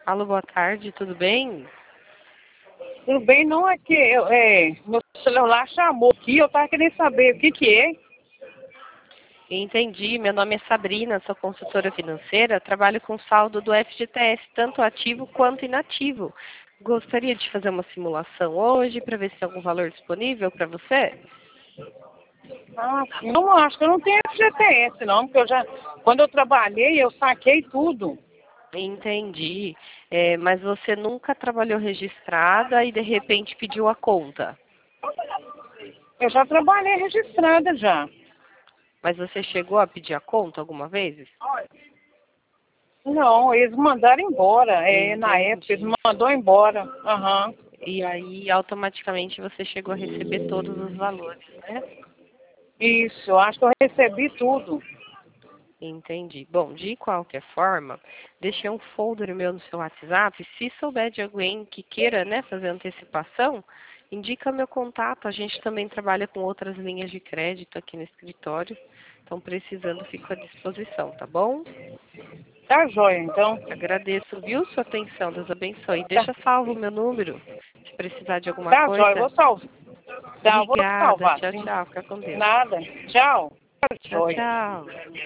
Alô, boa tarde, tudo bem? Tudo bem, não é que meu celular chamou aqui, eu tava querendo saber o que que é. Entendi, meu nome é Sabrina, sou consultora financeira, trabalho com saldo do FGTS, tanto ativo quanto inativo. Gostaria de fazer uma simulação hoje para ver se tem algum valor disponível para você? Ah, não, acho que eu não tenho FGTS não, porque quando eu trabalhei, eu saquei tudo. Entendi, mas você nunca trabalhou registrada e de repente pediu a conta. Eu já trabalhei registrada já. Mas você chegou a pedir a conta alguma vez? Não, eles mandaram embora. Na época, eles Entendi. mandaram embora. Aham. E aí, automaticamente, você chegou a receber todos os valores, né? Isso, eu acho que eu recebi tudo. Entendi. Bom, de qualquer forma, deixei um folder meu no seu WhatsApp. Se souber de alguém que queira, né, fazer antecipação, indica meu contato. A gente também trabalha com outras linhas de crédito aqui no escritório. Então, precisando, fico à disposição, tá bom? Tá joia, então. Agradeço, viu, sua atenção. Deus abençoe. Tá, Deixa salvo o meu número, se precisar de alguma tá joia, eu coisa. vou salvar. Tá, eu vou Obrigada. salvar, Tchau, sim. tchau. Fica com Deus. Nada. Tchau. Tá Tchau, joia. tchau.